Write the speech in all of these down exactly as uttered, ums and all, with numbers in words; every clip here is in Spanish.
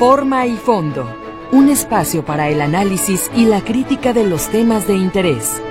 Forma y fondo, un espacio para el análisis y la crítica de los temas de interés.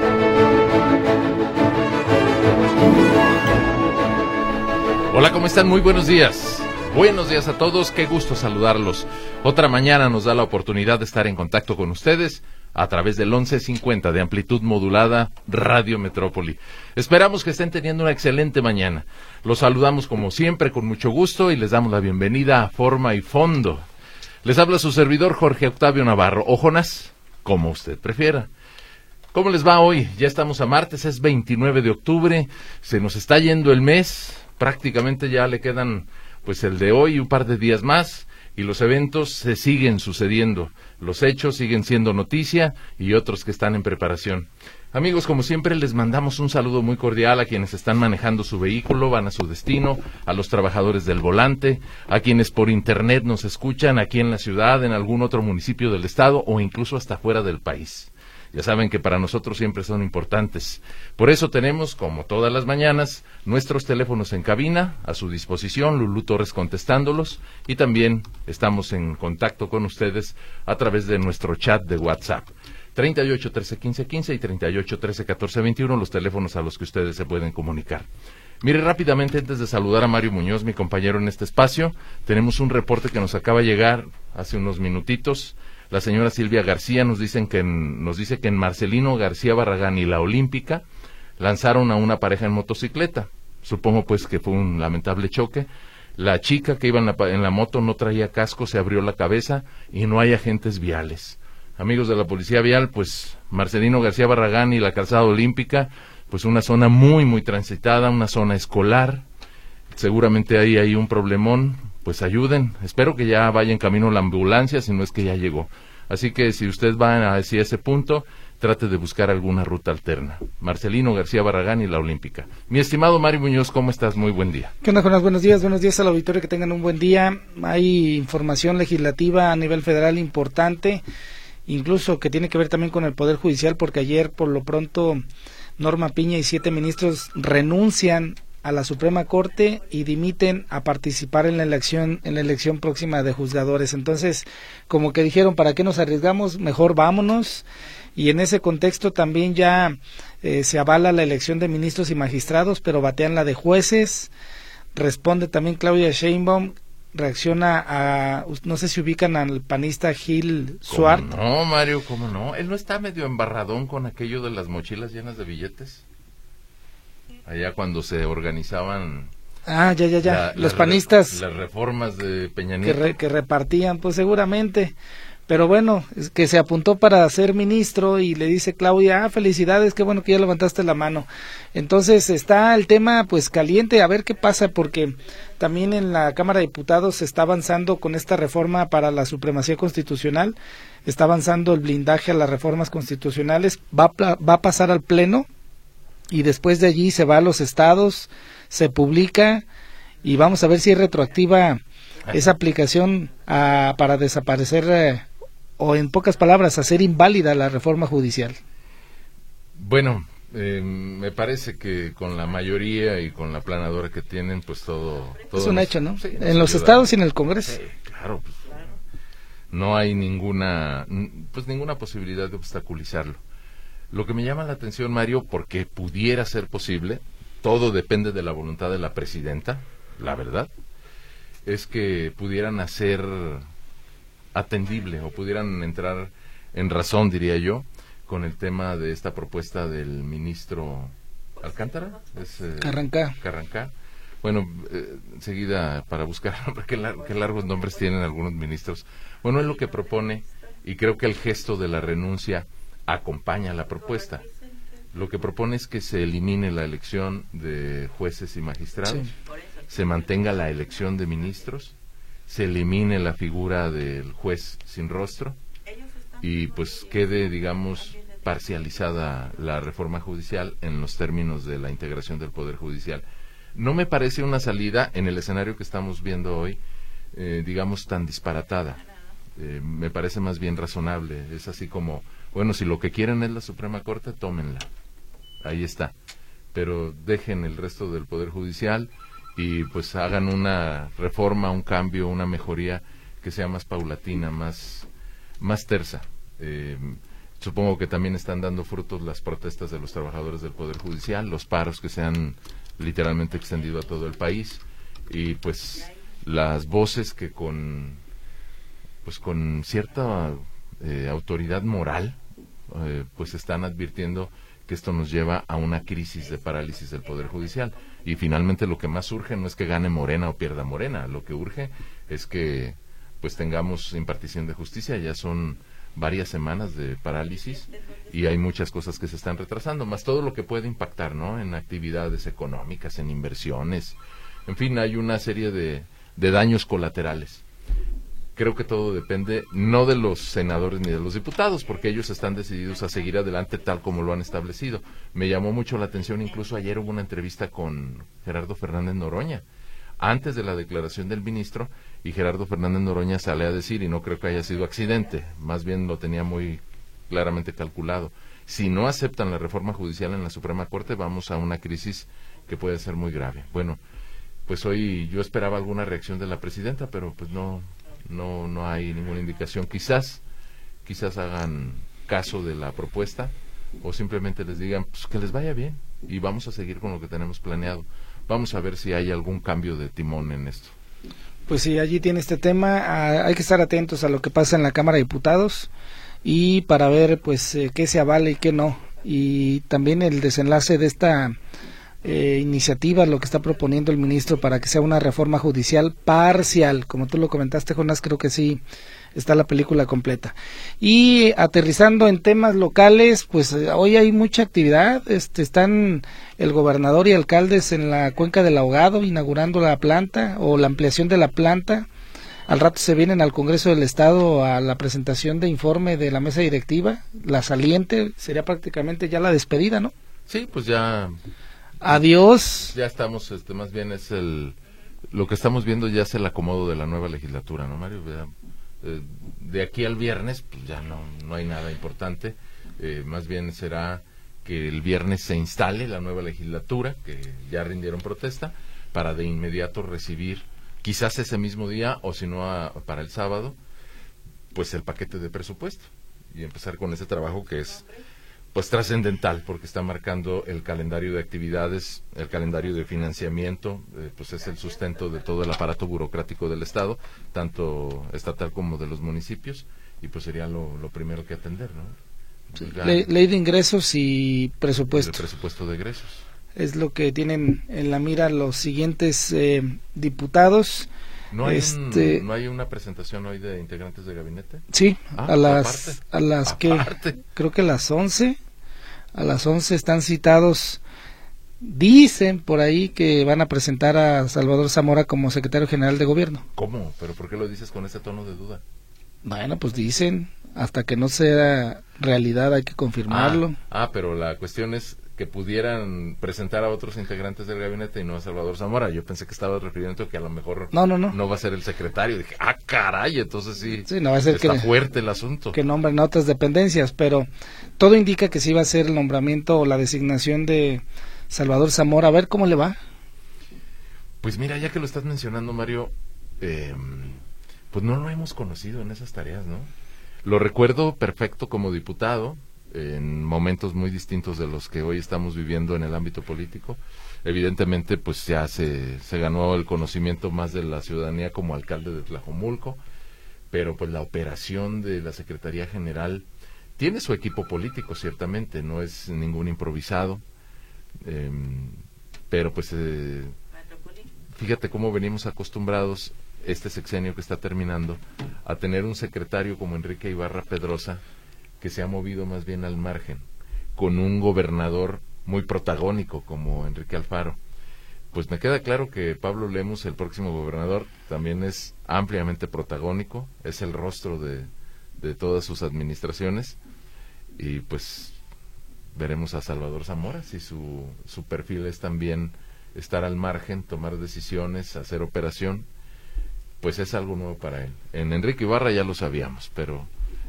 Hola, ¿cómo están? Muy buenos días. Buenos días a todos, qué gusto saludarlos. Otra mañana nos da la oportunidad de estar en contacto con ustedes a través del once cincuenta de amplitud modulada Radio Metrópoli. Esperamos que estén teniendo una excelente mañana. Los saludamos como siempre con mucho gusto y les damos la bienvenida a Forma y Fondo. Les habla su servidor Jorge Octavio Navarro, o Jonás, como usted prefiera. ¿Cómo les va hoy? Ya estamos a martes, es veintinueve de octubre, se nos está yendo el mes, prácticamente ya le quedan pues el de hoy y un par de días más. Y los eventos se siguen sucediendo, los hechos siguen siendo noticia y otros que están en preparación. Amigos, como siempre les mandamos un saludo muy cordial a quienes están manejando su vehículo, van a su destino, a los trabajadores del volante, a quienes por internet nos escuchan aquí en la ciudad, en algún otro municipio del estado o incluso hasta fuera del país. Ya saben que para nosotros siempre son importantes. Por eso tenemos, como todas las mañanas, nuestros teléfonos en cabina, a su disposición, Lulú Torres contestándolos, y también estamos en contacto con ustedes a través de nuestro chat de WhatsApp. treinta y ocho, trece, quince, quince y treinta y ocho, trece, catorce, veintiuno, los teléfonos a los que ustedes se pueden comunicar. Mire, rápidamente, antes de saludar a Mario Muñoz, mi compañero en este espacio, tenemos un reporte que nos acaba de llegar hace unos minutitos. La señora Silvia García nos, dicen que en, nos dice que en Marcelino García Barragán y La Olímpica lanzaron a una pareja en motocicleta. Supongo pues que fue un lamentable choque. La chica que iba en la, en la moto no traía casco, se abrió la cabeza y no hay agentes viales. Amigos de la Policía Vial, pues Marcelino García Barragán y la Calzada Olímpica, pues una zona muy, muy transitada, una zona escolar. Seguramente ahí hay un problemón. Pues ayuden, espero que ya vaya en camino la ambulancia, si no es que ya llegó. Así que si usted va hacia ese punto, trate de buscar alguna ruta alterna. Marcelino García Barragán y La Olímpica. Mi estimado Mario Muñoz, ¿cómo estás? Muy buen día. ¿Qué onda, Jonás? Buenos días, buenos días al auditorio, que tengan un buen día. Hay información legislativa a nivel federal importante, incluso que tiene que ver también con el Poder Judicial, porque ayer, por lo pronto, Norma Piña y siete ministros renuncian a la Suprema Corte y dimiten a participar en la elección en la elección próxima de juzgadores. Entonces, como que dijeron, ¿para qué nos arriesgamos? Mejor vámonos. Y en ese contexto también ya eh, se avala la elección de ministros y magistrados, pero batean la de jueces. Responde también Claudia Sheinbaum, reacciona a, no sé si ubican al panista Gil Suart. No, Mario, ¿cómo no? Él no está medio embarradón con aquello de las mochilas llenas de billetes. Allá cuando se organizaban ah ya ya ya la, los las panistas re, las reformas de Peña Nieto que, re, que repartían, pues seguramente, pero bueno, es que se apuntó para ser ministro y le dice Claudia, ah, felicidades, qué bueno que ya levantaste la mano. Entonces está el tema pues caliente, a ver qué pasa, porque también en la Cámara de Diputados se está avanzando con esta reforma para la supremacía constitucional, está avanzando el blindaje a las reformas constitucionales, va a, va a pasar al Pleno y después de allí se va a los estados, se publica y vamos a ver si es retroactiva esa aplicación a, para desaparecer eh, o en pocas palabras hacer inválida la reforma judicial. Bueno, eh, me parece que con la mayoría y con la planadora que tienen, pues todo, todo es un nos, hecho, ¿no? Sí, en los ayuda. estados y en el Congreso. Sí, claro, pues, no hay ninguna, pues ninguna posibilidad de obstaculizarlo. Lo que me llama la atención, Mario, porque pudiera ser posible, todo depende de la voluntad de la presidenta, la verdad, es que pudieran hacer atendible o pudieran entrar en razón, diría yo, con el tema de esta propuesta del ministro Alcántara, es, eh, Carrancá. Carrancá. Bueno, eh, enseguida para buscar, qué, lar qué largos nombres tienen algunos ministros. Bueno, es lo que propone y creo que el gesto de la renuncia acompaña la propuesta. Lo que propone es que se elimine la elección de jueces y magistrados, sí. Se mantenga la elección de ministros, se elimine la figura del juez sin rostro y pues quede, digamos, parcializada la reforma judicial en los términos de la integración del Poder Judicial. No me parece una salida en el escenario que estamos viendo hoy, eh, digamos, tan disparatada. Eh, me parece más bien razonable. Es así como, bueno, si lo que quieren es la Suprema Corte, tómenla. Ahí está. Pero dejen el resto del Poder Judicial y pues hagan una reforma, un cambio, una mejoría que sea más paulatina, más, más tersa. Eh, supongo que también están dando frutos las protestas de los trabajadores del Poder Judicial, los paros que se han literalmente extendido a todo el país, y pues las voces que con pues con cierta eh, autoridad moral eh, pues están advirtiendo que esto nos lleva a una crisis de parálisis del Poder Judicial. Y finalmente lo que más urge no es que gane Morena o pierda Morena, lo que urge es que pues tengamos impartición de justicia. Ya son varias semanas de parálisis y hay muchas cosas que se están retrasando, más todo lo que puede impactar, ¿no?, en actividades económicas, en inversiones, en fin, hay una serie de, de daños colaterales. Creo que todo depende no de los senadores ni de los diputados, porque ellos están decididos a seguir adelante tal como lo han establecido. Me llamó mucho la atención, incluso ayer hubo una entrevista con Gerardo Fernández Noroña, antes de la declaración del ministro, y Gerardo Fernández Noroña sale a decir, y no creo que haya sido accidente, más bien lo tenía muy claramente calculado, si no aceptan la reforma judicial en la Suprema Corte, vamos a una crisis que puede ser muy grave. Bueno, pues hoy yo esperaba alguna reacción de la presidenta, pero pues no... No, no hay ninguna indicación. Quizás, quizás hagan caso de la propuesta o simplemente les digan pues, que les vaya bien y vamos a seguir con lo que tenemos planeado. Vamos a ver si hay algún cambio de timón en esto. Pues sí, allí tiene este tema. Ah, hay que estar atentos a lo que pasa en la Cámara de Diputados y para ver pues eh, qué se avala y qué no. Y también el desenlace de esta Eh, iniciativa, lo que está proponiendo el ministro para que sea una reforma judicial parcial, como tú lo comentaste, Jonás, creo que sí está la película completa. Y aterrizando en temas locales, pues eh, hoy hay mucha actividad, este, están el gobernador y alcaldes en la Cuenca del Ahogado inaugurando la planta o la ampliación de la planta. Al rato se vienen al Congreso del Estado a la presentación de informe de la mesa directiva, la saliente, sería prácticamente ya la despedida, ¿no? Sí, pues ya... Adiós. Ya estamos, este, más bien es el, lo que estamos viendo ya es el acomodo de la nueva legislatura, ¿no, Mario? Ya, eh, de aquí al viernes, pues ya no, no hay nada importante, eh, más bien será que el viernes se instale la nueva legislatura, que ya rindieron protesta, para de inmediato recibir, quizás ese mismo día, o si no a, para el sábado, pues el paquete de presupuesto, y empezar con ese trabajo que es pues trascendental, porque está marcando el calendario de actividades, el calendario de financiamiento, eh, pues es el sustento de todo el aparato burocrático del Estado, tanto estatal como de los municipios, y pues sería lo, lo primero que atender, ¿no? Sí, ley, ley de ingresos y presupuesto. El presupuesto de egresos. Es lo que tienen en la mira los siguientes eh, diputados. ¿No hay, este... un, ¿No hay una presentación hoy de integrantes de gabinete? Sí, ah, a las, aparte. a las que, creo que a las once. A las once están citados, dicen por ahí que van a presentar a Salvador Zamora como secretario general de gobierno. ¿Cómo? ¿Pero por qué lo dices con ese tono de duda? Bueno, pues dicen, hasta que no sea realidad hay que confirmarlo. Ah, ah, pero la cuestión es que pudieran presentar a otros integrantes del gabinete y no a Salvador Zamora. Yo pensé que estabas refiriendo a que a lo mejor no, no, no. no va a ser el secretario. Dije, ah, caray, entonces sí, sí no va a ser está que, fuerte el asunto. Que nombren a otras dependencias, pero todo indica que sí va a ser el nombramiento o la designación de Salvador Zamora. A ver cómo le va. Pues mira, ya que lo estás mencionando, Mario, eh, pues no lo hemos conocido en esas tareas, ¿no? Lo recuerdo perfecto como diputado, en momentos muy distintos de los que hoy estamos viviendo en el ámbito político. Evidentemente, pues ya se, se ganó el conocimiento más de la ciudadanía como alcalde de Tlajomulco, pero pues la operación de la Secretaría General tiene su equipo político, ciertamente, no es ningún improvisado, eh, pero pues eh, fíjate cómo venimos acostumbrados este sexenio que está terminando a tener un secretario como Enrique Ibarra Pedrosa, que se ha movido más bien al margen, con un gobernador muy protagónico como Enrique Alfaro. Pues me queda claro que Pablo Lemus, el próximo gobernador, también es ampliamente protagónico, es el rostro de, de todas sus administraciones, y pues veremos a Salvador Zamora, si su, su perfil es también estar al margen, tomar decisiones, hacer operación, pues es algo nuevo para él. En Enrique Ibarra ya lo sabíamos, pero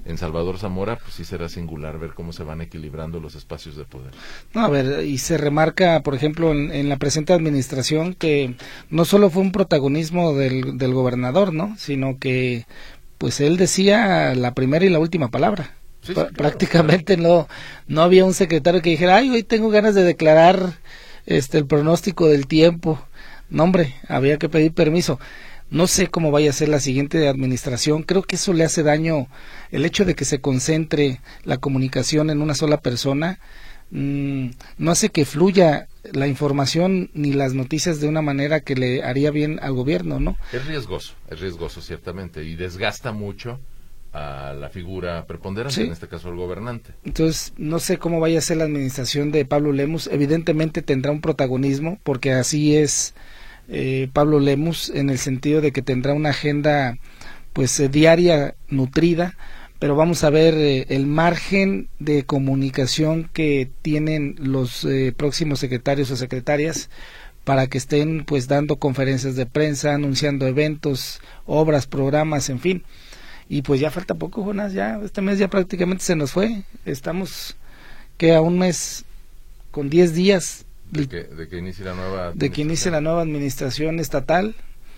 en Salvador Zamora, pues sí será singular ver cómo se van equilibrando los espacios de poder. No, a ver, y se remarca, por ejemplo, en, en la presente administración que no solo fue un protagonismo del, del gobernador, ¿no? Sino que, pues él decía la primera y la última palabra. Sí, sí, P- claro, prácticamente claro. no no había un secretario que dijera, ay, hoy tengo ganas de declarar este el pronóstico del tiempo. No, hombre, había que pedir permiso. No sé cómo vaya a ser la siguiente administración. Creo que eso le hace daño el hecho de que se concentre la comunicación en una sola persona. Mmm, no hace que fluya la información ni las noticias de una manera que le haría bien al gobierno, ¿no? Es riesgoso, es riesgoso ciertamente, y desgasta mucho a la figura preponderante, Sí. en este caso el gobernante. Entonces, no sé cómo vaya a ser la administración de Pablo Lemus. Evidentemente tendrá un protagonismo, porque así es eh, Pablo Lemus, en el sentido de que tendrá una agenda pues eh, diaria, nutrida, pero vamos a ver eh, el margen de comunicación que tienen los eh, próximos secretarios o secretarias para que estén pues dando conferencias de prensa, anunciando eventos, obras, programas, en fin. Y pues ya falta poco, Jonás, ya este mes ya prácticamente se nos fue. Estamos que a un mes con diez días De que, de que inicie la nueva de que inicie la nueva administración estatal,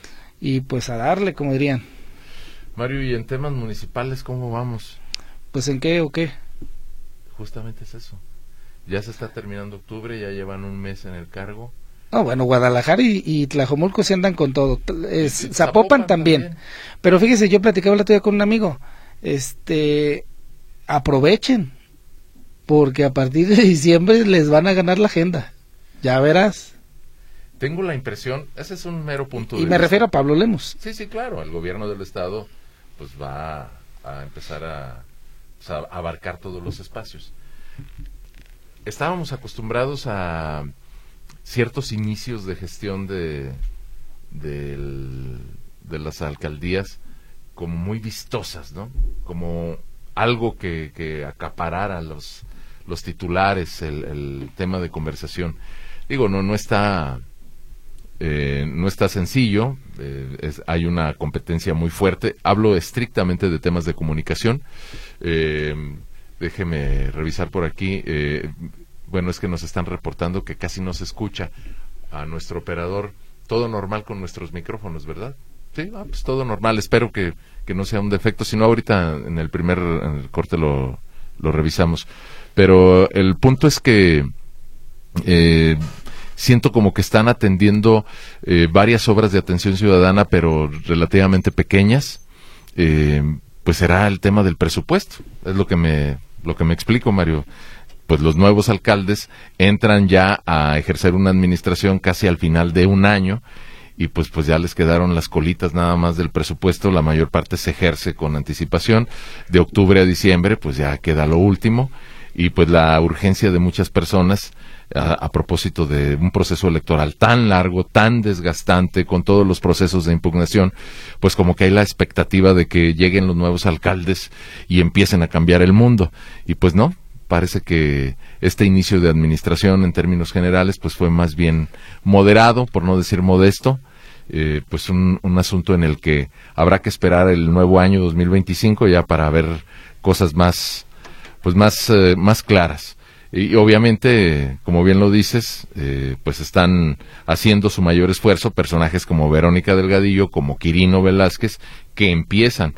y pues a darle, como dirían. Mario, y en temas municipales, ¿cómo vamos? Pues en qué o qué. Justamente es eso. Ya se está terminando octubre, ya llevan un mes en el cargo. No, bueno, Guadalajara y, y Tlajomulco se andan con todo. Es, Y- y Zapopan, Zapopan también. también. Pero fíjese, yo platicaba el otro día con un amigo. Este, aprovechen, porque a partir de diciembre les van a ganar la agenda. Ya verás. Tengo la impresión, ese es un mero punto Y de me vista. refiero a Pablo Lemus. Sí, sí, claro, el gobierno del estado pues va a, a empezar a, pues, a abarcar todos los espacios. Estábamos acostumbrados a ciertos inicios de gestión de, del- de las alcaldías como muy vistosas, ¿no? Como algo que, que acaparara los, los titulares, el, el tema de conversación. Digo, no, no está... Eh, no está sencillo, eh, es, hay una competencia muy fuerte. Hablo estrictamente de temas de comunicación. Eh, déjeme revisar por aquí. Eh, bueno, es que nos están reportando que casi no se escucha a nuestro operador. Todo normal con nuestros micrófonos, ¿verdad? Sí, ah, pues todo normal. Espero que, que no sea un defecto. Si no, ahorita en el primer en el corte lo, lo revisamos. Pero el punto es que... Eh, siento como que están atendiendo eh, varias obras de atención ciudadana, pero relativamente pequeñas. Eh, pues será el tema del presupuesto, es lo que me lo que me explico, Mario. Pues los nuevos alcaldes entran ya a ejercer una administración casi al final de un año, y pues pues ya les quedaron las colitas nada más del presupuesto. La mayor parte se ejerce con anticipación. De octubre a diciembre pues ya queda lo último, y pues la urgencia de muchas personas A, a propósito de un proceso electoral tan largo, tan desgastante, con todos los procesos de impugnación, pues como que hay la expectativa de que lleguen los nuevos alcaldes y empiecen a cambiar el mundo. Y pues no, parece que este inicio de administración en términos generales pues fue más bien moderado, por no decir modesto. Eh, pues un, un asunto en el que habrá que esperar el nuevo año dos mil veinticinco ya para ver cosas más, pues más, eh, más claras. Y obviamente, como bien lo dices, eh, pues están haciendo su mayor esfuerzo personajes como Verónica Delgadillo, como Quirino Velázquez, que empiezan.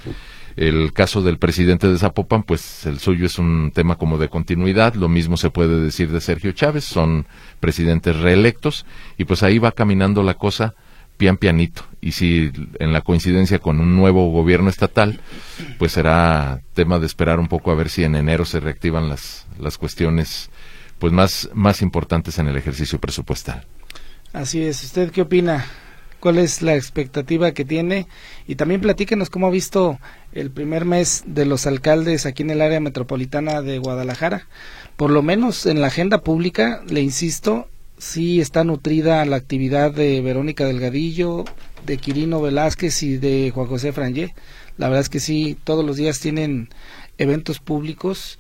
El caso del presidente de Zapopan, pues el suyo es un tema como de continuidad. Lo mismo se puede decir de Sergio Chávez, son presidentes reelectos, y pues ahí va caminando la cosa pian pianito. Y si en la coincidencia con un nuevo gobierno estatal, pues será tema de esperar un poco a ver si en enero se reactivan las las cuestiones pues más más importantes en el ejercicio presupuestal. Así es. ¿Usted qué opina? ¿Cuál es la expectativa que tiene? Y también platíquenos cómo ha visto el primer mes de los alcaldes aquí en el área metropolitana de Guadalajara. Por lo menos en la agenda pública, le insisto, sí está nutrida la actividad de Verónica Delgadillo, de Quirino Velázquez y de Juan José Frangé. La verdad es que sí, todos los días tienen eventos públicos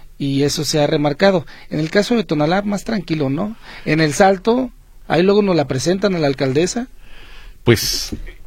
y eso se ha remarcado. En el caso de Tonalá, más tranquilo, ¿no? En El Salto, ahí luego nos la presentan a la alcaldesa. Pues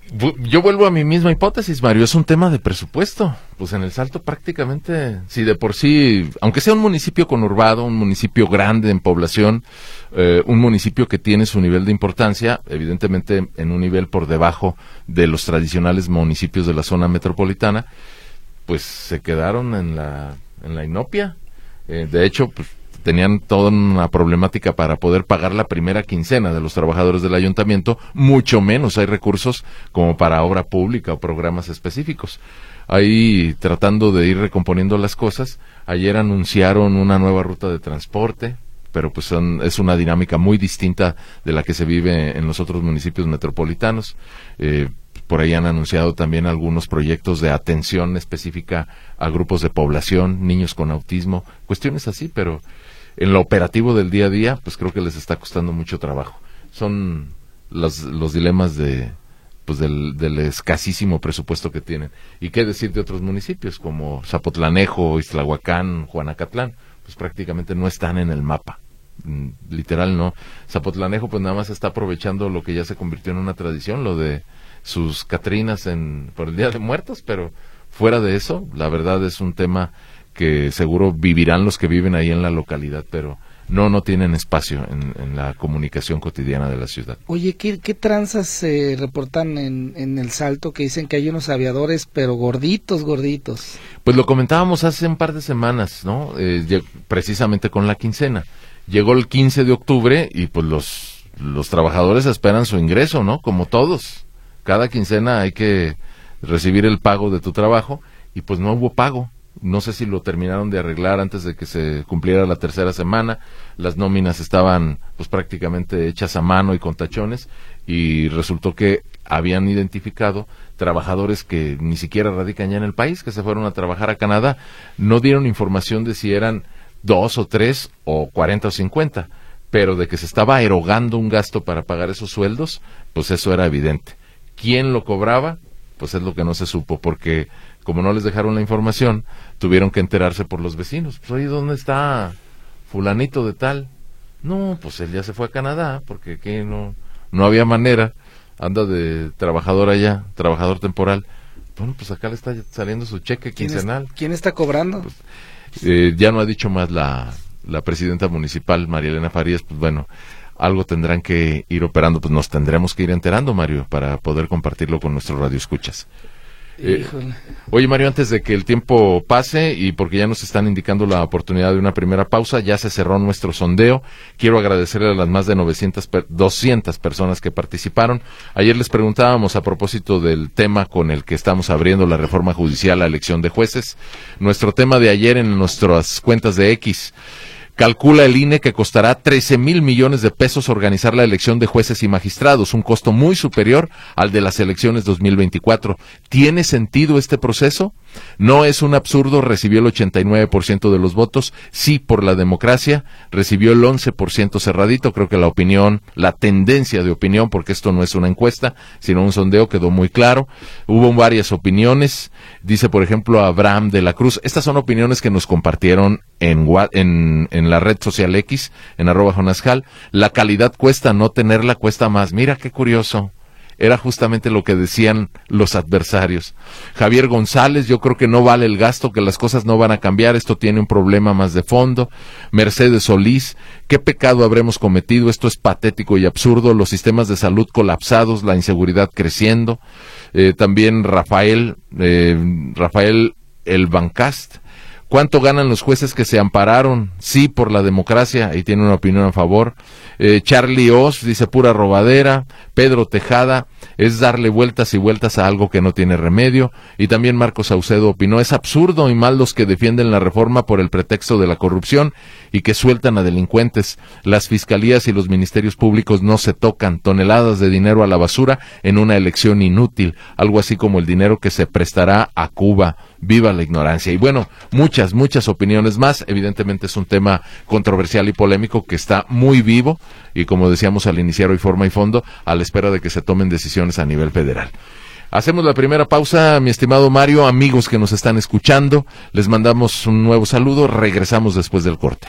Yo vuelvo a mi misma hipótesis, Mario, es un tema de presupuesto. Pues en El Salto prácticamente, si de por sí, aunque sea un municipio conurbado, un municipio grande en población, eh, un municipio que tiene su nivel de importancia, evidentemente en un nivel por debajo de los tradicionales municipios de la zona metropolitana, pues se quedaron en la, en la inopia. Eh, de hecho, pues tenían toda una problemática para poder pagar la primera quincena de los trabajadores del ayuntamiento, mucho menos hay recursos como para obra pública o programas específicos. Ahí, tratando de ir recomponiendo las cosas, ayer anunciaron una nueva ruta de transporte, pero pues son, es una dinámica muy distinta de la que se vive en los otros municipios metropolitanos. Eh, Por ahí han anunciado también algunos proyectos de atención específica a grupos de población, niños con autismo, cuestiones así, pero en lo operativo del día a día, pues creo que les está costando mucho trabajo. Son los, los dilemas de pues del, del escasísimo presupuesto que tienen. ¿Y qué decir de otros municipios como Zapotlanejo, Ixtlahuacán, Juanacatlán? Pues prácticamente no están en el mapa. Literal no. Zapotlanejo pues nada más está aprovechando lo que ya se convirtió en una tradición, lo de sus catrinas en por el Día de Muertos, pero fuera de eso, la verdad es un tema que seguro vivirán los que viven ahí en la localidad, pero no, no tienen espacio en, en la comunicación cotidiana de la ciudad. Oye, ¿qué, qué tranzas se eh, reportan en, en El Salto que dicen que hay unos aviadores, pero gorditos, gorditos? Pues lo comentábamos hace un par de semanas, ¿no? Eh, precisamente con la quincena. Llegó el quince de octubre y pues los, los trabajadores esperan su ingreso, ¿no? Como todos. Cada quincena hay que recibir el pago de tu trabajo y pues no hubo pago. No sé si lo terminaron de arreglar antes de que se cumpliera la tercera semana. Las nóminas estaban pues prácticamente hechas a mano y con tachones y resultó que habían identificado trabajadores que ni siquiera radican ya en el país, que se fueron a trabajar a Canadá. No dieron información de si eran dos o tres o cuarenta o cincuenta, pero de que se estaba erogando un gasto para pagar esos sueldos, pues eso era evidente. ¿Quién lo cobraba? Pues es lo que no se supo, porque como no les dejaron la información, tuvieron que enterarse por los vecinos. Pues, oye, ¿dónde está fulanito de tal? No, pues él ya se fue a Canadá, porque aquí no, no había manera, anda de trabajador allá, trabajador temporal. Bueno, pues acá le está saliendo su cheque quincenal. ¿Quién, es, ¿quién está cobrando? Pues, eh, ya no ha dicho más la, la presidenta municipal, María Elena Farías, pues bueno, algo tendrán que ir operando, pues nos tendremos que ir enterando, Mario, para poder compartirlo con nuestros radioescuchas. Eh, oye, Mario, antes de que el tiempo pase y porque ya nos están indicando la oportunidad de una primera pausa, ya se cerró nuestro sondeo. Quiero agradecerle a las más de novecientas, doscientas personas que participaron. Ayer les preguntábamos a propósito del tema con el que estamos abriendo la reforma judicial, la elección de jueces. Nuestro tema de ayer en nuestras cuentas de X. Calcula el I N E que costará trece mil millones de pesos organizar la elección de jueces y magistrados, un costo muy superior al de las elecciones dos mil veinticuatro. ¿Tiene sentido este proceso? No es un absurdo, recibió el ochenta y nueve por ciento de los votos, sí por la democracia, recibió el once por ciento cerradito. Creo que la opinión, la tendencia de opinión, porque esto no es una encuesta, sino un sondeo, quedó muy claro. Hubo varias opiniones, dice por ejemplo Abraham de la Cruz, estas son opiniones que nos compartieron en, en, en la red social X, en arroba Jonasjal. La calidad cuesta, no tenerla cuesta más. Mira qué curioso. Era justamente lo que decían los adversarios. Javier González, yo creo que no vale el gasto, que las cosas no van a cambiar, esto tiene un problema más de fondo. Mercedes Solís, ¿qué pecado habremos cometido? Esto es patético y absurdo, los sistemas de salud colapsados, la inseguridad creciendo. Eh, también Rafael, eh, Rafael El Bancast, ¿cuánto ganan los jueces que se ampararon? Sí, por la democracia, y tiene una opinión a favor. Eh, Charlie Oz dice pura robadera. Pedro Tejada, es darle vueltas y vueltas a algo que no tiene remedio. Y también Marcos Saucedo opinó, es absurdo y mal los que defienden la reforma por el pretexto de la corrupción y que sueltan a delincuentes. Las fiscalías y los ministerios públicos no se tocan, toneladas de dinero a la basura en una elección inútil, algo así como el dinero que se prestará a Cuba. Viva la ignorancia. Y bueno, muchas, muchas opiniones más. Evidentemente es un tema controversial y polémico que está muy vivo y, como decíamos al iniciar hoy, forma y fondo, a la espera de que se tomen decisiones a nivel federal. Hacemos la primera pausa, mi estimado Mario, amigos que nos están escuchando, les mandamos un nuevo saludo, regresamos después del corte.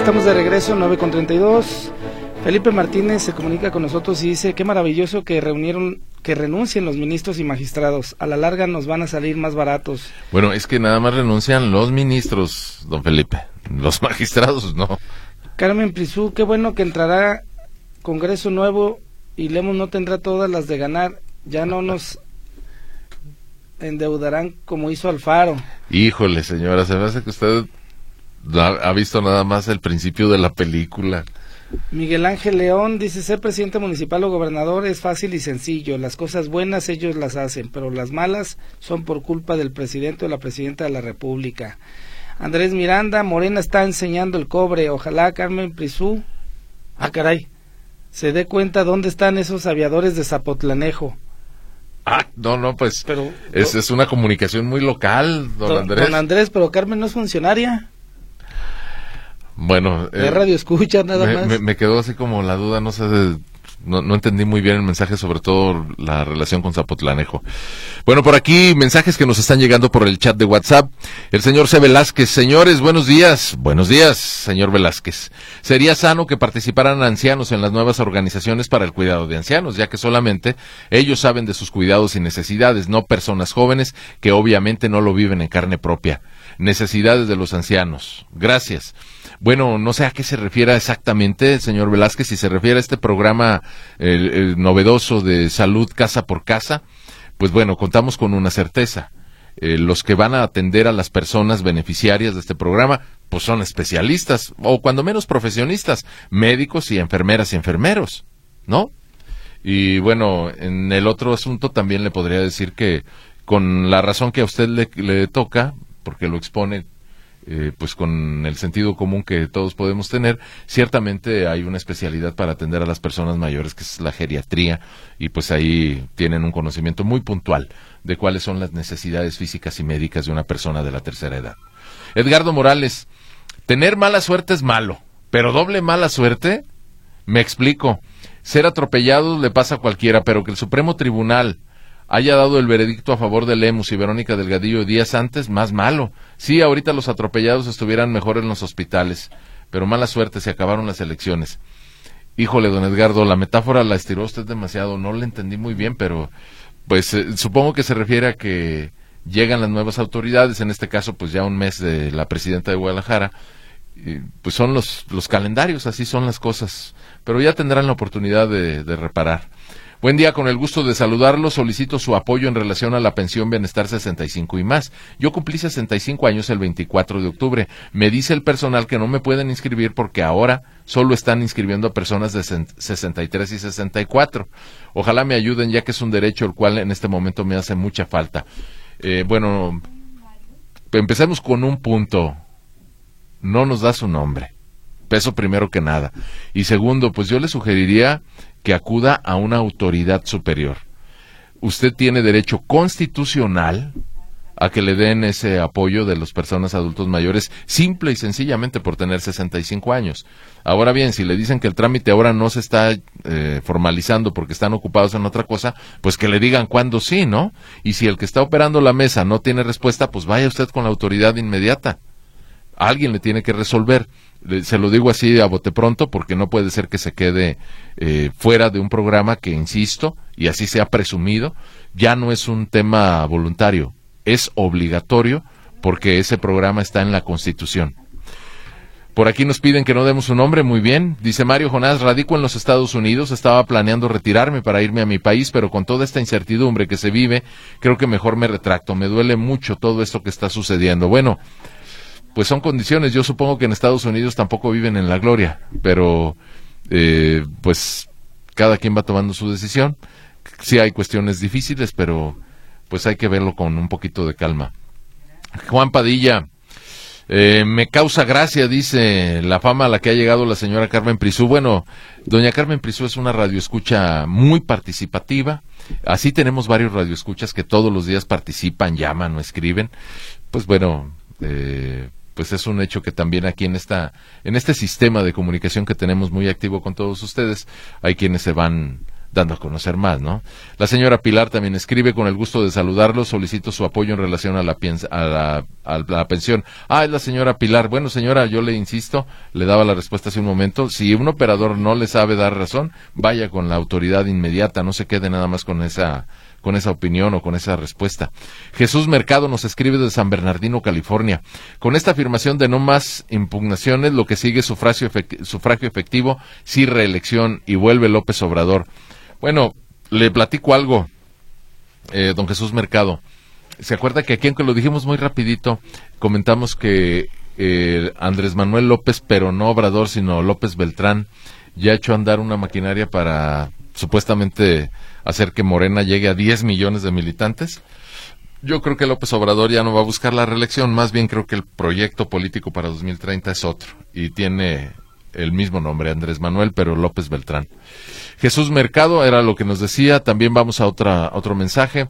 estamos de regreso, nueve con treinta y dos. Felipe Martínez se comunica con nosotros y dice, qué maravilloso que reunieron, que renuncien los ministros y magistrados, a la larga nos van a salir más baratos. Bueno, es que nada más renuncian los ministros, don Felipe, los magistrados no. Carmen Prisú, qué bueno que entrará Congreso nuevo y Lemos no tendrá todas las de ganar, ya no nos endeudarán como hizo Alfaro. Híjole, señora, se me hace que usted ha visto nada más el principio de la película. Miguel Ángel León dice, ser presidente municipal o gobernador es fácil y sencillo, las cosas buenas ellos las hacen, pero las malas son por culpa del presidente o la presidenta de la República. Andrés Miranda, Morena está enseñando el cobre, ojalá Carmen Prisú, ah caray, se dé cuenta dónde están esos aviadores de Zapotlanejo. Ah, no, no, pues pero, es, es una comunicación muy local, don, don Andrés. Don Andrés, pero Carmen no es funcionaria. Bueno, de eh, radio escucha nada me, más. Me, me quedó así como la duda, no sé, de, no, no entendí muy bien el mensaje, sobre todo la relación con Zapotlanejo. Bueno, por aquí mensajes que nos están llegando por el chat de WhatsApp. El señor C. Velázquez, señores, buenos días. Buenos días, señor Velázquez. Sería sano que participaran ancianos en las nuevas organizaciones para el cuidado de ancianos, ya que solamente ellos saben de sus cuidados y necesidades, no personas jóvenes que obviamente no lo viven en carne propia. Necesidades de los ancianos. Gracias. Bueno, no sé a qué se refiere exactamente, señor Velázquez, si se refiere a este programa el, el novedoso de salud casa por casa, pues bueno, contamos con una certeza. Eh, los que van a atender a las personas beneficiarias de este programa, pues son especialistas, o cuando menos profesionistas, médicos y enfermeras y enfermeros, ¿no? Y bueno, en el otro asunto también le podría decir que con la razón que a usted le, le toca, porque lo expone Eh, pues con el sentido común que todos podemos tener, ciertamente hay una especialidad para atender a las personas mayores, que es la geriatría, y pues ahí tienen un conocimiento muy puntual de cuáles son las necesidades físicas y médicas de una persona de la tercera edad. Edgardo Morales, tener mala suerte es malo, pero doble mala suerte, me explico, ser atropellado le pasa a cualquiera, pero que el Supremo Tribunal haya dado el veredicto a favor de Lemus y Verónica Delgadillo días antes, más malo. Sí, ahorita los atropellados estuvieran mejor en los hospitales, pero mala suerte, se acabaron las elecciones. Híjole, don Edgardo, la metáfora la estiró usted demasiado, no la entendí muy bien, pero pues eh, supongo que se refiere a que llegan las nuevas autoridades, en este caso pues ya un mes de la presidenta de Guadalajara, y, pues son los, los calendarios, así son las cosas, pero ya tendrán la oportunidad de, de reparar. Buen día, con el gusto de saludarlo, solicito su apoyo en relación a la pensión Bienestar sesenta y cinco y más. Yo cumplí sesenta y cinco años el veinticuatro de octubre. Me dice el personal que no me pueden inscribir porque ahora solo están inscribiendo a personas de sesenta y tres y sesenta y cuatro. Ojalá me ayuden, ya que es un derecho el cual en este momento me hace mucha falta. Eh, bueno, empecemos con un punto. No nos da su nombre. Eso primero que nada. Y segundo, pues yo le sugeriría que acuda a una autoridad superior. Usted tiene derecho constitucional a que le den ese apoyo de las personas adultos mayores, simple y sencillamente por tener sesenta y cinco años. Ahora bien, si le dicen que el trámite ahora no se está eh, formalizando porque están ocupados en otra cosa, pues que le digan cuándo sí, ¿no? Y si el que está operando la mesa no tiene respuesta, pues vaya usted con la autoridad inmediata. Alguien le tiene que resolver. Se lo digo así a bote pronto porque no puede ser que se quede eh, fuera de un programa que, insisto, y así se ha presumido, ya no es un tema voluntario, es obligatorio porque ese programa está en la Constitución. Por aquí nos piden que no demos su nombre, muy bien. Dice Mario Jonás, radico en los Estados Unidos, estaba planeando retirarme para irme a mi país, pero con toda esta incertidumbre que se vive, creo que mejor me retracto. Me duele mucho todo esto que está sucediendo. Bueno, pues son condiciones. Yo supongo que en Estados Unidos tampoco viven en la gloria, pero eh, pues cada quien va tomando su decisión. Sí hay cuestiones difíciles, pero pues hay que verlo con un poquito de calma. Juan Padilla, eh, me causa gracia, dice, la fama a la que ha llegado la señora Carmen Prisú. Bueno, doña Carmen Prisú es una radioescucha muy participativa. Así tenemos varios radioescuchas que todos los días participan, llaman o escriben. Pues bueno, eh, pues es un hecho que también aquí en esta en este sistema de comunicación que tenemos muy activo con todos ustedes, hay quienes se van dando a conocer más, ¿no? La señora Pilar también escribe: con el gusto de saludarlo, solicito su apoyo en relación a la, a la, a la pensión. Ah, es la señora Pilar. Bueno, señora, yo le insisto, le daba la respuesta hace un momento, si un operador no le sabe dar razón, vaya con la autoridad inmediata, no se quede nada más con esa con esa opinión o con esa respuesta. Jesús Mercado nos escribe de San Bernardino, California: con esta afirmación de no más impugnaciones, lo que sigue es sufragio, efect- sufragio efectivo, sí reelección, y vuelve López Obrador. Bueno, le platico algo, eh, don Jesús Mercado. ¿Se acuerda que aquí, aunque lo dijimos muy rapidito, comentamos que eh, Andrés Manuel López, pero no Obrador, sino López Beltrán, ya ha hecho andar una maquinaria para supuestamente hacer que Morena llegue a diez millones de militantes? Yo creo que López Obrador ya no va a buscar la reelección, más bien creo que el proyecto político para dos mil treinta es otro, y tiene el mismo nombre, Andrés Manuel, pero López Beltrán. Jesús Mercado era lo que nos decía. También vamos a otra otro mensaje.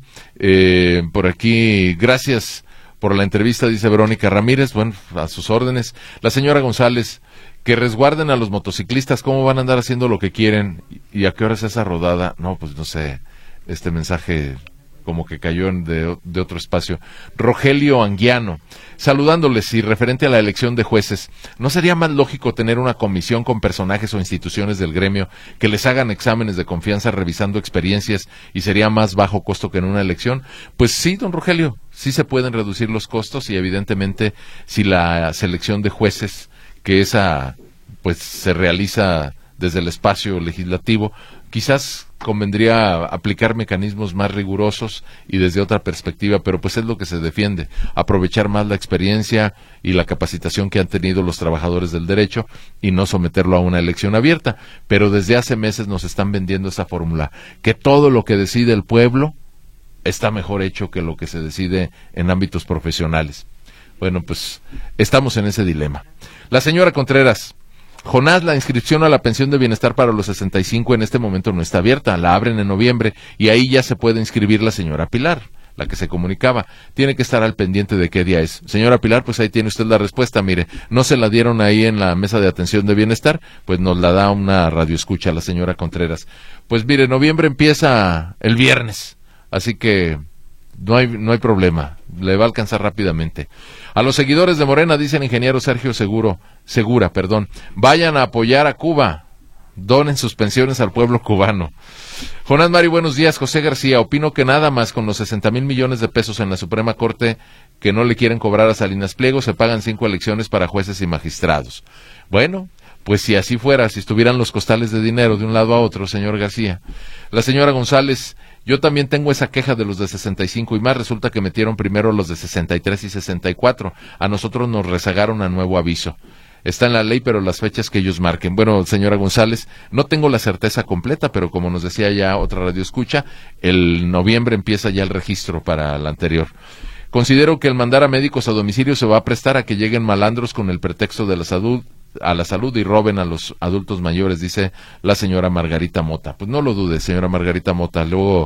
Eh, por aquí, gracias por la entrevista, dice Verónica Ramírez. Bueno, a sus órdenes. La señora González: que resguarden a los motociclistas, ¿cómo van a andar haciendo lo que quieren? ¿Y a qué hora es esa rodada? No, pues no sé, este mensaje como que cayó en de, de otro espacio. Rogelio Anguiano, saludándoles, y referente a la elección de jueces, ¿no sería más lógico tener una comisión con personajes o instituciones del gremio que les hagan exámenes de confianza revisando experiencias, y sería más bajo costo que en una elección? Pues sí, don Rogelio, sí se pueden reducir los costos, y evidentemente si la selección de jueces, que esa pues se realiza desde el espacio legislativo, quizás convendría aplicar mecanismos más rigurosos y desde otra perspectiva, pero pues es lo que se defiende, aprovechar más la experiencia y la capacitación que han tenido los trabajadores del derecho y no someterlo a una elección abierta. Pero desde hace meses nos están vendiendo esa fórmula, que todo lo que decide el pueblo está mejor hecho que lo que se decide en ámbitos profesionales. Bueno, pues estamos en ese dilema. La señora Contreras: Jonás, la inscripción a la pensión de bienestar para los sesenta y cinco en este momento no está abierta, la abren en noviembre, y ahí ya se puede inscribir la señora Pilar, la que se comunicaba. Tiene que estar al pendiente de qué día es. Señora Pilar, pues ahí tiene usted la respuesta. Mire, no se la dieron ahí en la mesa de atención de bienestar, pues nos la da una radioescucha la señora Contreras. Pues mire, noviembre empieza el viernes, así que no hay, no hay problema, le va a alcanzar rápidamente. A los seguidores de Morena, dice el ingeniero Sergio Seguro, Segura, perdón, vayan a apoyar a Cuba, donen sus pensiones al pueblo cubano. Jonás Mari, buenos días. José García: opino que nada más con los sesenta mil millones de pesos en la Suprema Corte que no le quieren cobrar a Salinas Pliego, se pagan cinco elecciones para jueces y magistrados. Bueno, pues si así fuera, si estuvieran los costales de dinero de un lado a otro, señor García. La señora González: yo también tengo esa queja de los de sesenta y cinco y más, resulta que metieron primero los de sesenta y tres y sesenta y cuatro, a nosotros nos rezagaron a nuevo aviso. Está en la ley, pero las fechas que ellos marquen. Bueno, señora González, no tengo la certeza completa, pero como nos decía ya otra radioescucha, el noviembre empieza ya el registro para la anterior. Considero que el mandar a médicos a domicilio se va a prestar a que lleguen malandros con el pretexto de la salud, a la salud y roben a los adultos mayores, dice la señora Margarita Mota. Pues no lo dude, señora Margarita Mota, luego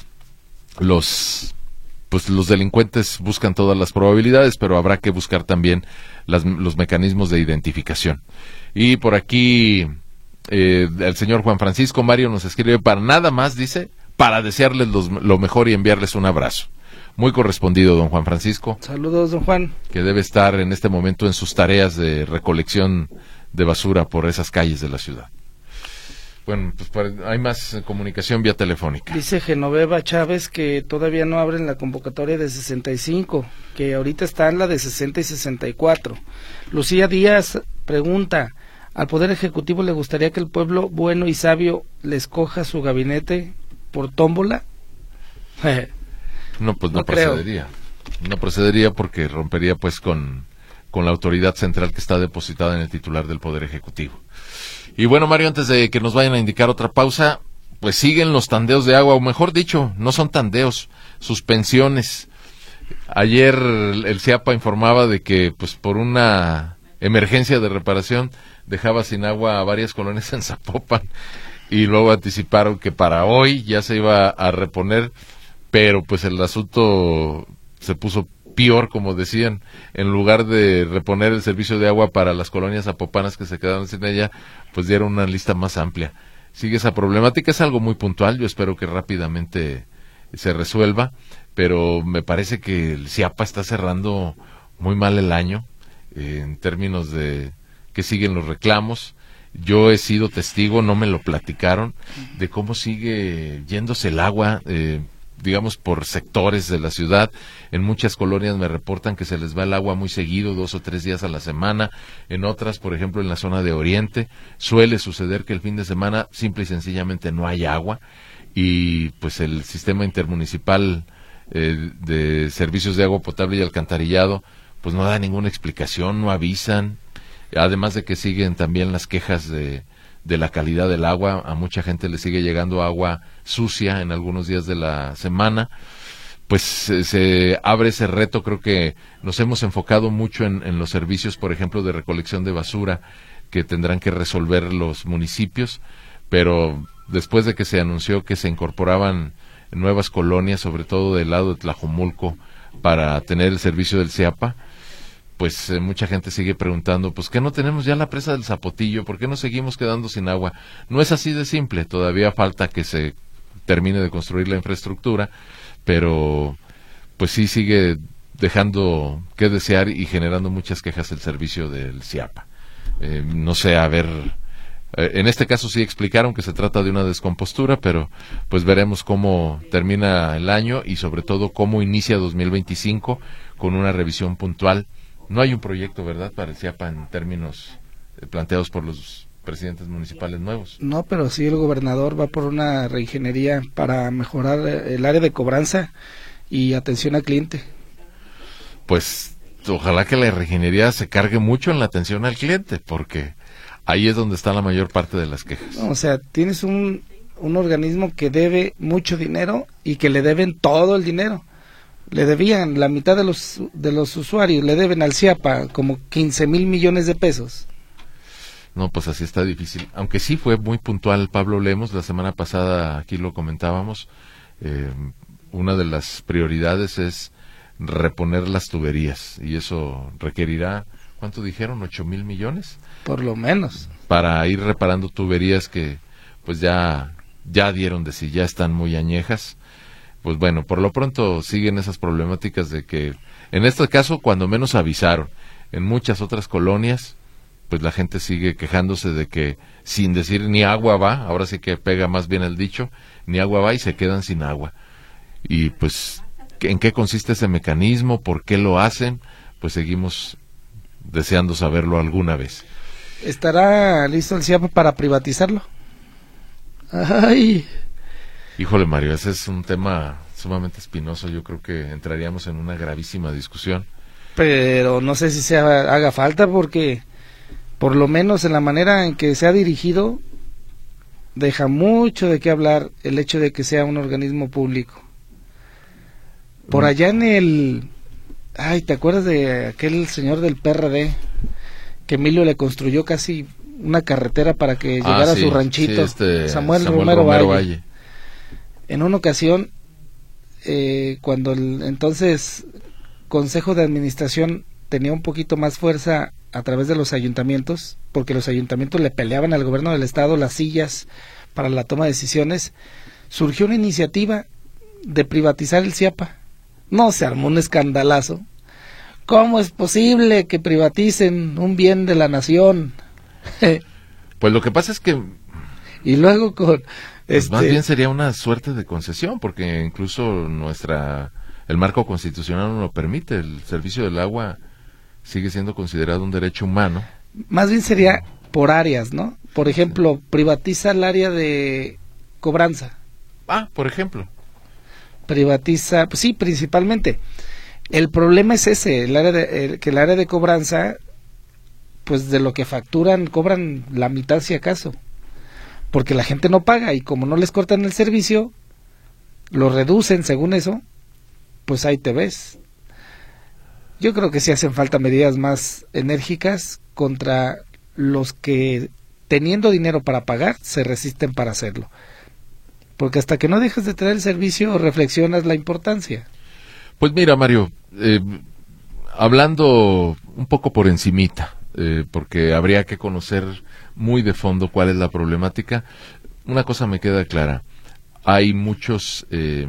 los pues los delincuentes buscan todas las probabilidades, pero habrá que buscar también las, los mecanismos de identificación. Y por aquí eh, el señor Juan Francisco Mario nos escribe: para nada más, dice, para desearles los, lo mejor y enviarles un abrazo. Muy correspondido, don Juan Francisco. Saludos, don Juan. Que debe estar en este momento en sus tareas de recolección de basura por esas calles de la ciudad. Bueno, pues hay más comunicación vía telefónica. Dice Genoveva Chávez que todavía no abren la convocatoria de sesenta y cinco, que ahorita está en la de sesenta y sesenta y cuatro. Lucía Díaz pregunta: ¿al Poder Ejecutivo le gustaría que el pueblo bueno y sabio le escoja su gabinete por tómbola? No, pues no, no procedería. Creo. No procedería porque rompería pues con, con la autoridad central que está depositada en el titular del Poder Ejecutivo. Y bueno, Mario, antes de que nos vayan a indicar otra pausa, pues siguen los tandeos de agua, o mejor dicho, no son tandeos, suspensiones. Ayer el CIAPA informaba de que pues por una emergencia de reparación dejaba sin agua a varias colonias en Zapopan, y luego anticiparon que para hoy ya se iba a reponer, pero pues el asunto se puso peor, como decían. En lugar de reponer el servicio de agua para las colonias zapopanas que se quedaron sin ella, pues dieron una lista más amplia. sigue esa problemática. Es algo muy puntual, yo espero que rápidamente se resuelva, pero me parece que el CIAPA está cerrando muy mal el año eh, en términos de que siguen los reclamos. Yo he sido testigo, no me lo platicaron, de cómo sigue yéndose el agua, eh, digamos, por sectores de la ciudad. En muchas colonias me reportan que se les va el agua muy seguido, dos o tres días a la semana. En otras, por ejemplo, en la zona de Oriente, suele suceder que el fin de semana simple y sencillamente no hay agua, y pues el sistema intermunicipal eh, de servicios de agua potable y alcantarillado pues no da ninguna explicación, no avisan. Además de que siguen también las quejas de, de la calidad del agua. A mucha gente le sigue llegando agua sucia en algunos días de la semana. Pues se, se abre ese reto. Creo que nos hemos enfocado mucho en, en los servicios, por ejemplo, de recolección de basura que tendrán que resolver los municipios, pero después de que se anunció que se incorporaban nuevas colonias, sobre todo del lado de Tlajomulco, para tener el servicio del CIAPA, pues eh, mucha gente sigue preguntando, pues ¿qué no tenemos ya la presa del Zapotillo? ¿Por qué nos seguimos quedando sin agua? No es así de simple, todavía falta que se termine de construir la infraestructura, pero pues sí sigue dejando que desear y generando muchas quejas el servicio del CIAPA. Eh, no sé, a ver, eh, en este caso sí explicaron que se trata de una descompostura, pero pues veremos cómo termina el año y sobre todo cómo inicia dos mil veinticinco con una revisión puntual. No hay un proyecto, ¿verdad?, para el CIAPA en términos eh, planteados por los presidentes municipales nuevos. No, pero sí el gobernador va por una reingeniería para mejorar el área de cobranza y atención al cliente. Pues ojalá que la reingeniería se cargue mucho en la atención al cliente, porque ahí es donde está la mayor parte de las quejas. No, o sea, tienes un, un organismo que debe mucho dinero y que le deben todo el dinero. Le debían la mitad de los de los usuarios, le deben al CIAPA como quince mil millones de pesos. No, pues así está difícil. Aunque sí fue muy puntual Pablo Lemos, la semana pasada aquí lo comentábamos, eh, una de las prioridades es reponer las tuberías, y eso requerirá, ¿cuánto dijeron? ¿Ocho mil millones? Por lo menos. Para ir reparando tuberías que pues ya, ya dieron de sí, ya están muy añejas. Pues bueno, por lo pronto siguen esas problemáticas de que, en este caso, cuando menos avisaron. En muchas otras colonias, pues la gente sigue quejándose de que, sin decir ni agua va, ahora sí que pega más bien el dicho, ni agua va, y se quedan sin agua. Y pues, ¿en qué consiste ese mecanismo? ¿Por qué lo hacen? Pues seguimos deseando saberlo alguna vez. ¿Estará listo el CIAPA para privatizarlo? Ay... Híjole, Mario, ese es un tema sumamente espinoso. Yo creo que entraríamos en una gravísima discusión. Pero no sé si se haga, haga falta, porque por lo menos en la manera en que se ha dirigido, deja mucho de qué hablar el hecho de que sea un organismo público. Por allá en el... Ay, ¿te acuerdas de aquel señor del P R D? Que Emilio le construyó casi una carretera para que llegara ah, sí, a su ranchito. Sí, este, Samuel, Samuel Romero, Romero Valle. Valle. En una ocasión, eh, cuando el entonces Consejo de Administración tenía un poquito más fuerza a través de los ayuntamientos, porque los ayuntamientos le peleaban al gobierno del estado las sillas para la toma de decisiones, surgió una iniciativa de privatizar el CIAPA. No, se armó un escandalazo. ¿Cómo es posible que privaticen un bien de la nación? Pues lo que pasa es que... Y luego con... Pues este... más bien sería una suerte de concesión, porque incluso nuestra el marco constitucional no lo permite. El servicio del agua sigue siendo considerado un derecho humano. Más bien sería por áreas, ¿no? Por ejemplo, sí. Privatiza el área de cobranza. Ah, por ejemplo. Privatiza, pues sí, principalmente. El problema es ese, el área de, el, que el área de cobranza, pues de lo que facturan, cobran la mitad si acaso. Porque la gente no paga, y como no les cortan el servicio, lo reducen según eso, pues ahí te ves. Yo creo que sí hacen falta medidas más enérgicas contra los que, teniendo dinero para pagar, se resisten para hacerlo. Porque hasta que no dejes de tener el servicio, reflexionas la importancia. Pues mira, Mario, eh, hablando un poco por encimita, eh, porque habría que conocer muy de fondo cuál es la problemática. una cosa me queda clara. Hay muchos eh,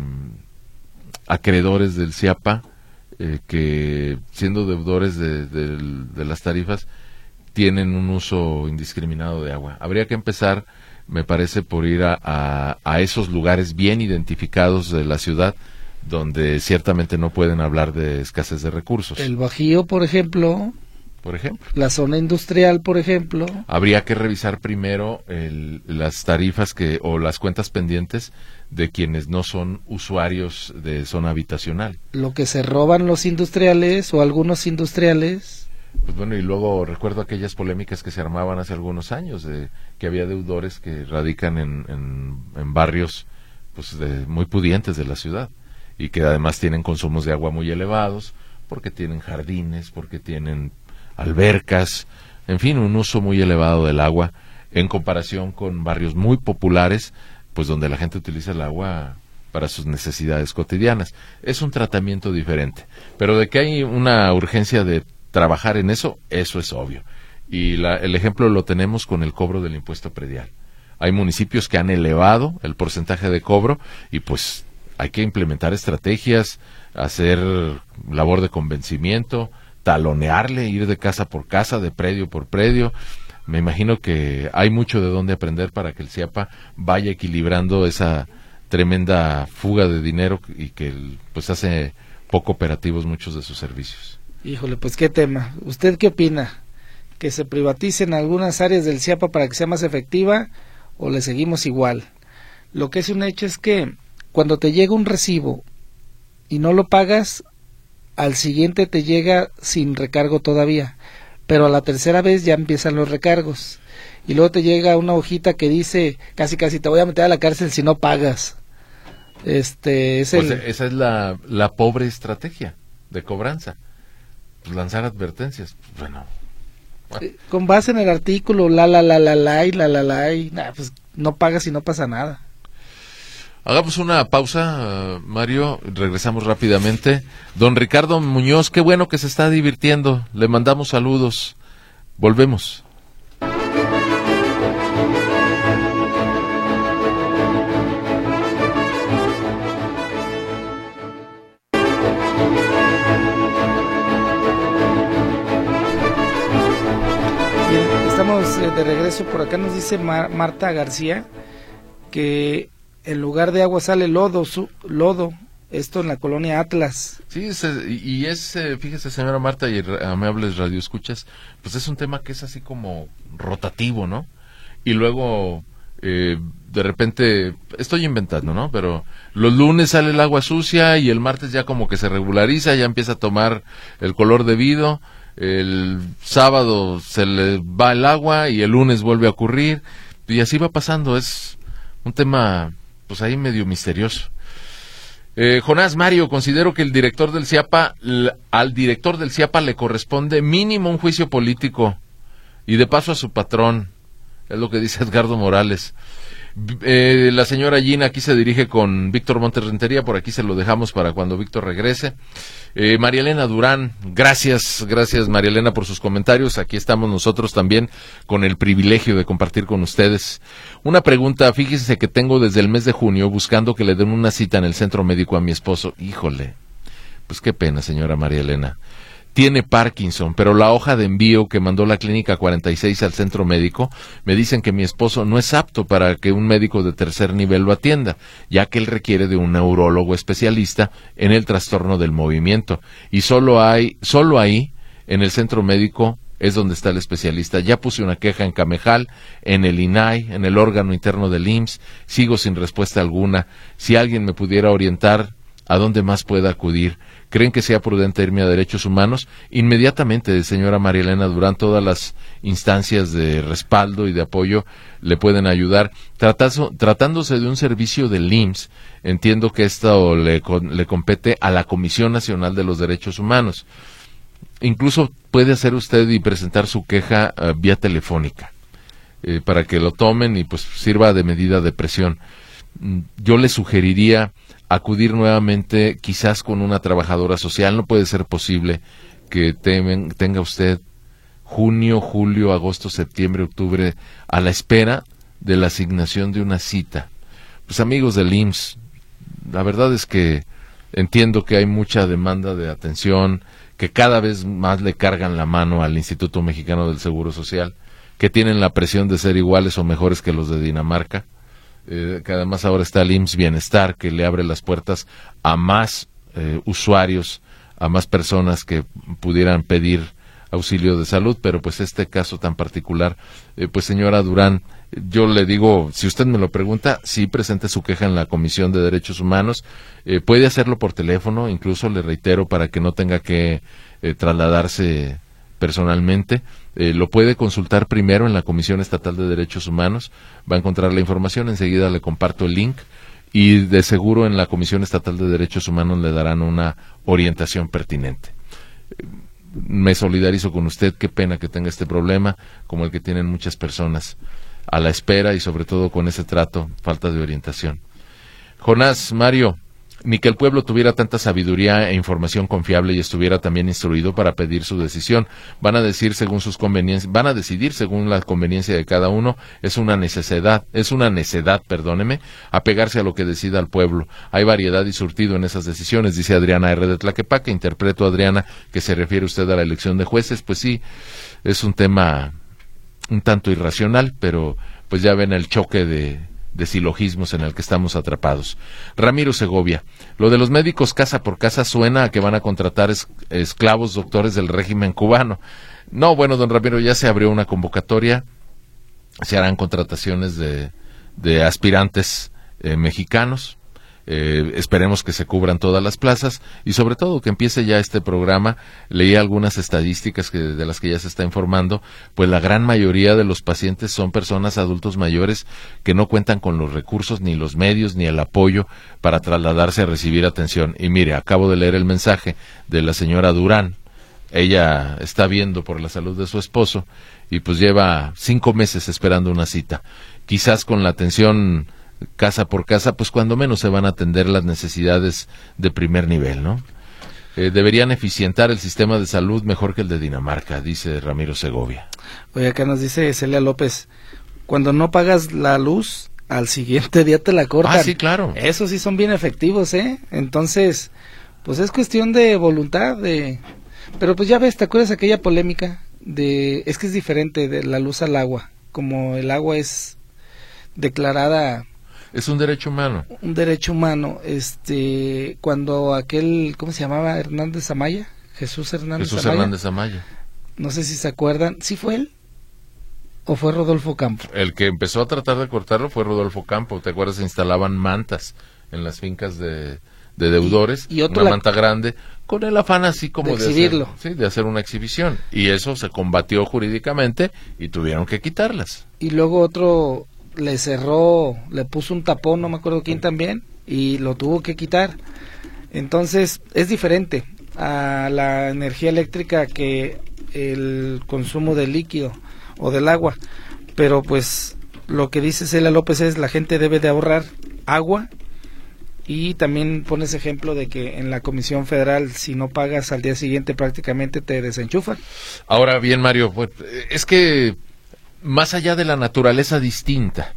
acreedores del CIAPA eh, que, siendo deudores de, de, de las tarifas, tienen un uso indiscriminado de agua. Habría que empezar, me parece, por ir a, a, a esos lugares bien identificados de la ciudad, donde ciertamente no pueden hablar de escasez de recursos. El Bajío, por ejemplo. Por ejemplo. La zona industrial, por ejemplo. Habría que revisar primero el, las tarifas que o las cuentas pendientes de quienes no son usuarios de zona habitacional. Lo que se roban los industriales o algunos industriales. Pues bueno, y luego recuerdo aquellas polémicas que se armaban hace algunos años, de que había deudores que radican en, en, en barrios pues de, muy pudientes de la ciudad, y que además tienen consumos de agua muy elevados, porque tienen jardines, porque tienen albercas, en fin, un uso muy elevado del agua, en comparación con barrios muy populares, pues donde la gente utiliza el agua para sus necesidades cotidianas. Es un tratamiento diferente, pero de que hay una urgencia de trabajar en eso, eso es obvio. Y la, el ejemplo lo tenemos con el cobro del impuesto predial. Hay municipios que han elevado el porcentaje de cobro y pues hay que implementar estrategias, hacer labor de convencimiento, talonearle, ir de casa por casa, de predio por predio. Me imagino que hay mucho de dónde aprender para que el CIAPA vaya equilibrando esa tremenda fuga de dinero y que pues hace poco operativos muchos de sus servicios. Híjole, pues qué tema. ¿Usted qué opina? ¿Que se privaticen algunas áreas del CIAPA para que sea más efectiva o le seguimos igual? Lo que es un hecho es que cuando te llega un recibo y no lo pagas, al siguiente te llega sin recargo todavía, pero a la tercera vez ya empiezan los recargos y luego te llega una hojita que dice casi casi te voy a meter a la cárcel si no pagas. Este es pues el... esa es la, la pobre estrategia de cobranza, pues lanzar advertencias. Bueno, bueno, con base en el artículo la la la la la y la la la y nah, pues no pagas y no pasa nada. Hagamos una pausa, uh, Mario, regresamos rápidamente. Don Ricardo Muñoz, qué bueno que se está divirtiendo, le mandamos saludos, volvemos. Bien, estamos eh, de regreso. Por acá nos dice Mar- Marta García que en lugar de agua sale lodo, su, lodo, esto en la colonia Atlas. Sí, es, y es, fíjese señora Marta y amables radioescuchas, pues es un tema que es así como rotativo, ¿no? Y luego, eh, de repente, estoy inventando, ¿no? Pero los lunes sale el agua sucia y el martes ya como que se regulariza, ya empieza a tomar el color debido, el sábado se le va el agua y el lunes vuelve a ocurrir, y así va pasando, es un tema pues ahí medio misterioso. Eh, Jonás Mario, considero que el director del CIAPA, l- al director del CIAPA le corresponde mínimo un juicio político y de paso a su patrón, es lo que dice Edgardo Morales. Eh, la señora Gina aquí se dirige con Víctor Montes Rentería, por aquí se lo dejamos para cuando Víctor regrese. Eh, María Elena Durán, gracias, gracias María Elena por sus comentarios, aquí estamos nosotros también con el privilegio de compartir con ustedes. Una pregunta, fíjense que tengo desde el mes de junio buscando que le den una cita en el centro médico a mi esposo, híjole, pues qué pena señora María Elena. Tiene Parkinson, pero la hoja de envío que mandó la clínica cuarenta y seis al centro médico, me dicen que mi esposo no es apto para que un médico de tercer nivel lo atienda, ya que él requiere de un neurólogo especialista en el trastorno del movimiento. Y solo hay, solo ahí, en el centro médico, es donde está el especialista. Ya puse una queja en Camejal, en el I N A I, en el órgano interno del I M S S, sigo sin respuesta alguna. Si alguien me pudiera orientar a dónde más pueda acudir. ¿Creen que sea prudente irme a Derechos Humanos? Inmediatamente, señora María Elena Durán, todas las instancias de respaldo y de apoyo le pueden ayudar. Tratazo, tratándose de un servicio del I M S S, entiendo que esto le, le compete a la Comisión Nacional de los Derechos Humanos. Incluso puede hacer usted y presentar su queja uh, vía telefónica, eh, para que lo tomen y pues sirva de medida de presión. Yo le sugeriría acudir nuevamente quizás con una trabajadora social. No puede ser posible que temen, tenga usted junio, julio, agosto, septiembre, octubre a la espera de la asignación de una cita. Pues amigos del I M S S, la verdad es que entiendo que hay mucha demanda de atención, que cada vez más le cargan la mano al Instituto Mexicano del Seguro Social, que tienen la presión de ser iguales o mejores que los de Dinamarca, eh, que además ahora está el I M S S Bienestar, que le abre las puertas a más eh, usuarios, a más personas que pudieran pedir auxilio de salud, pero pues este caso tan particular, eh, pues señora Durán, yo le digo, si usted me lo pregunta, sí presente su queja en la Comisión de Derechos Humanos, eh, puede hacerlo por teléfono, incluso le reitero para que no tenga que eh, trasladarse personalmente, eh, lo puede consultar primero en la Comisión Estatal de Derechos Humanos, va a encontrar la información, enseguida le comparto el link, y de seguro en la Comisión Estatal de Derechos Humanos le darán una orientación pertinente. Me solidarizo con usted, qué pena que tenga este problema, como el que tienen muchas personas a la espera y sobre todo con ese trato, falta de orientación. Jonás, Mario, ni que el pueblo tuviera tanta sabiduría e información confiable y estuviera también instruido para pedir su decisión. Van a decir según sus conveniencias, van a decidir según la conveniencia de cada uno. Es una necesidad, es una necedad, perdóneme, apegarse a lo que decida el pueblo. Hay variedad y surtido en esas decisiones, dice Adriana R. de Tlaquepaque. Interpreto, Adriana, que se refiere usted a la elección de jueces. Pues sí, es un tema un tanto irracional, pero pues ya ven el choque de, de silogismos en el que estamos atrapados. Ramiro Segovia, lo de los médicos casa por casa suena a que van a contratar es, esclavos doctores del régimen cubano. No, bueno, don Ramiro, ya se abrió una convocatoria, se harán contrataciones de, de aspirantes eh, mexicanos. Eh, esperemos que se cubran todas las plazas y sobre todo que empiece ya este programa. Leí algunas estadísticas que, de las que ya se está informando, pues la gran mayoría de los pacientes son personas adultos mayores que no cuentan con los recursos, ni los medios, ni el apoyo para trasladarse a recibir atención. Y mire, acabo de leer el mensaje de la señora Durán, ella está viendo por la salud de su esposo y pues lleva cinco meses esperando una cita. Quizás con la atención casa por casa, pues cuando menos se van a atender las necesidades de primer nivel, ¿no? Eh, deberían eficientar el sistema de salud mejor que el de Dinamarca, dice Ramiro Segovia. Oye, acá nos dice Celia López, cuando no pagas la luz, al siguiente día te la cortan. Ah, sí, claro. Esos sí son bien efectivos, ¿eh? Entonces, pues es cuestión de voluntad, de... Pero pues ya ves, ¿te acuerdas aquella polémica de... Es que es diferente de la luz al agua, como el agua es declarada... Es un derecho humano. Un derecho humano, este, cuando aquel, ¿cómo se llamaba? Hernández Amaya, Jesús Hernández Jesús Amaya. Hernández Amaya. No sé si se acuerdan, ¿sí fue él? ¿O fue Rodolfo Campo? El que empezó a tratar de cortarlo fue Rodolfo Campo. ¿Te acuerdas? Se instalaban mantas en las fincas de, de deudores, y, y una la... manta grande, con el afán así como de exhibirlo. De hacer, sí, de hacer una exhibición. Y eso se combatió jurídicamente y tuvieron que quitarlas. Y luego otro... le cerró, le puso un tapón, no me acuerdo quién también, y lo tuvo que quitar. Entonces, es diferente a la energía eléctrica que el consumo del líquido o del agua. Pero pues, lo que dice Celia López es, la gente debe de ahorrar agua, y también pones ejemplo de que en la Comisión Federal, si no pagas al día siguiente, prácticamente te desenchufan. Ahora bien, Mario, pues, es que más allá de la naturaleza distinta,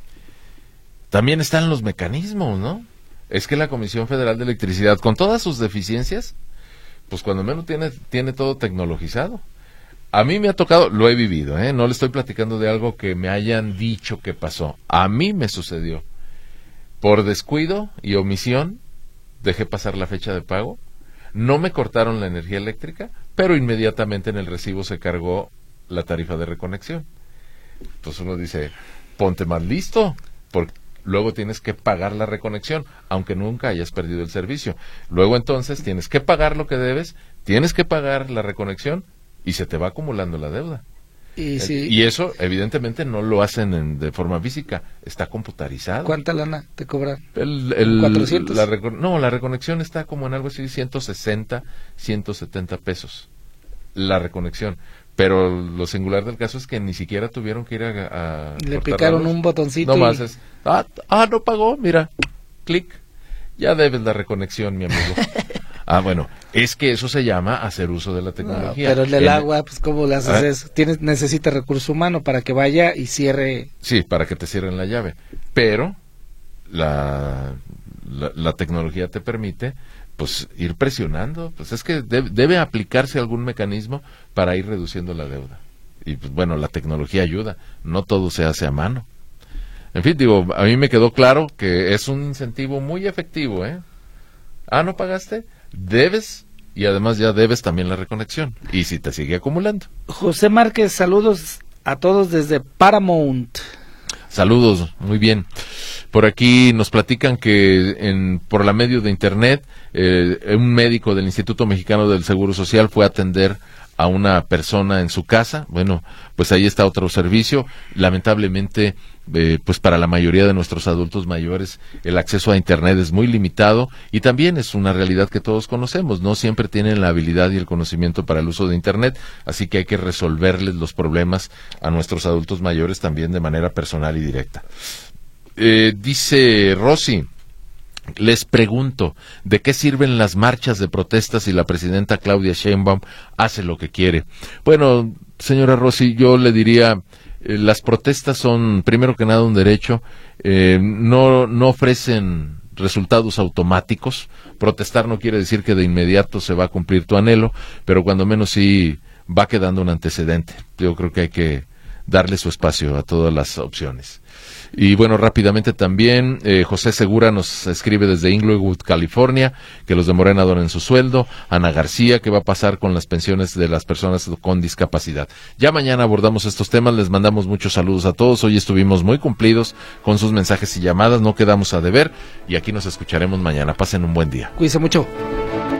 también están los mecanismos, ¿no? Es que la Comisión Federal de Electricidad, con todas sus deficiencias, pues cuando menos tiene, tiene todo tecnologizado. A mí me ha tocado, lo he vivido, ¿eh? No le estoy platicando de algo que me hayan dicho que pasó. A mí me sucedió. Por descuido y omisión, dejé pasar la fecha de pago. No me cortaron la energía eléctrica, pero inmediatamente en el recibo se cargó la tarifa de reconexión. Pues uno dice, ponte más listo, porque luego tienes que pagar la reconexión, aunque nunca hayas perdido el servicio. Luego entonces tienes que pagar lo que debes, tienes que pagar la reconexión y se te va acumulando la deuda. Y, si... y eso evidentemente no lo hacen en, de forma física, está computarizado. ¿Cuánta lana te cobran? El, el, ¿cuatrocientos? La reco... No, la reconexión está como en algo así, ciento sesenta, ciento setenta pesos. La reconexión. Pero lo singular del caso es que ni siquiera tuvieron que ir a... a Le picaron un botoncito. No y... más es, ah, ah, no pagó, mira, clic, ya debes la reconexión, mi amigo. Ah, bueno, es que eso se llama hacer uso de la tecnología. No, pero el del en... agua, pues ¿cómo le haces ¿Ah? eso? Tienes, necesita recurso humano para que vaya y cierre. Sí, para que te cierren la llave. Pero la, la, la tecnología te permite pues ir presionando. Pues es que de, debe aplicarse algún mecanismo para ir reduciendo la deuda. Y pues bueno, la tecnología ayuda. No todo se hace a mano. En fin, digo, a mí me quedó claro que es un incentivo muy efectivo, ¿eh? Ah, ¿no pagaste? Debes, y además ya debes también la reconexión. Y si te sigue acumulando. José Márquez, saludos a todos desde Paramount. Saludos, muy bien. Por aquí nos platican que en, por la medio de internet, eh, un médico del Instituto Mexicano del Seguro Social fue a atender a una persona en su casa. Bueno, pues ahí está otro servicio. Lamentablemente, eh, pues para la mayoría de nuestros adultos mayores el acceso a internet es muy limitado y también es una realidad que todos conocemos. No siempre tienen la habilidad y el conocimiento para el uso de internet, así que hay que resolverles los problemas a nuestros adultos mayores también de manera personal y directa. Eh, dice Rosy, les pregunto, ¿de qué sirven las marchas de protesta si la presidenta Claudia Sheinbaum hace lo que quiere? Bueno, señora Rossi, yo le diría, eh, las protestas son, primero que nada, un derecho, eh, no, no ofrecen resultados automáticos. Protestar no quiere decir que de inmediato se va a cumplir tu anhelo, pero cuando menos sí va quedando un antecedente. Yo creo que hay que darle su espacio a todas las opciones. Y bueno, rápidamente también, eh, José Segura nos escribe desde Inglewood, California, que los de Morena donen su sueldo. Ana García, ¿qué va a pasar con las pensiones de las personas con discapacidad? Ya mañana abordamos estos temas, les mandamos muchos saludos a todos. Hoy estuvimos muy cumplidos con sus mensajes y llamadas, no quedamos a deber, y aquí nos escucharemos mañana. Pasen un buen día. Cuídense mucho.